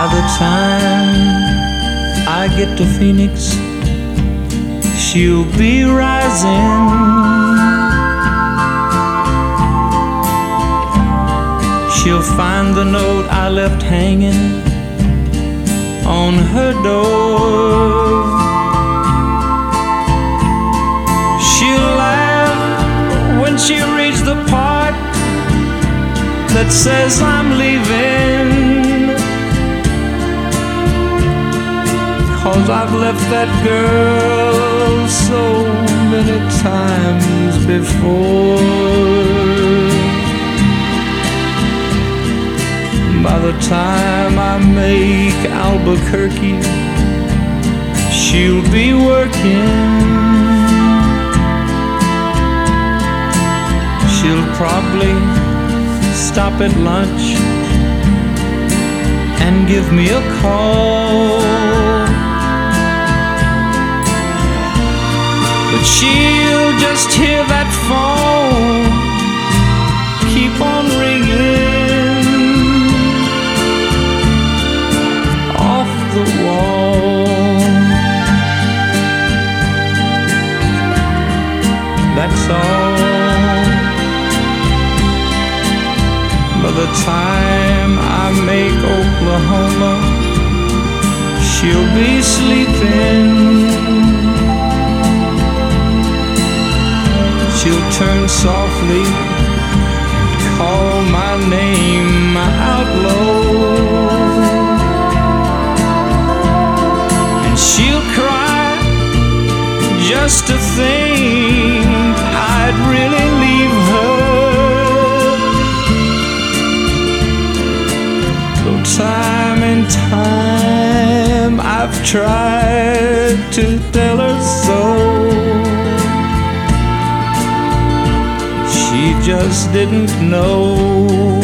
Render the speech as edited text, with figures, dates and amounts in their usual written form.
By the time I get to Phoenix, she'll be rising. She'll find the note I left hanging on her door. She'll laugh when she reads the part that says I'm leaving, 'cause I've left that girl so many times before. By the time I make Albuquerque, she'll be working. She'll probably stop at lunch and give me a call, but she'll just hear that phone keep on ringing off the wall. That's all. By the time I make Oklahoma, she'll be sleeping. She'll turn softly and call my name out low, and she'll cry just to think I'd really leave her. Though time and time I've tried to tell her so, she just didn't know.